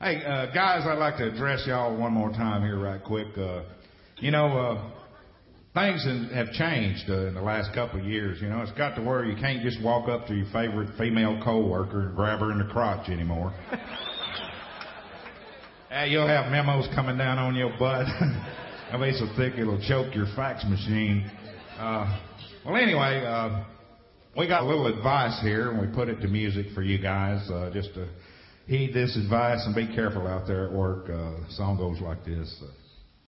Hey, guys, I'd like to address y'all one more time here right quick. Things have changed in the last couple of years. You know, it's got to where you can't just walk up to your favorite female coworker and grab her in the crotch anymore. You'll have memos coming down on your butt. They'll be so thick it'll choke your fax machine. Well, anyway, we got a little advice here, and we put it to music for you guys. Just to heed this advice and be careful out there at work. The song goes like this.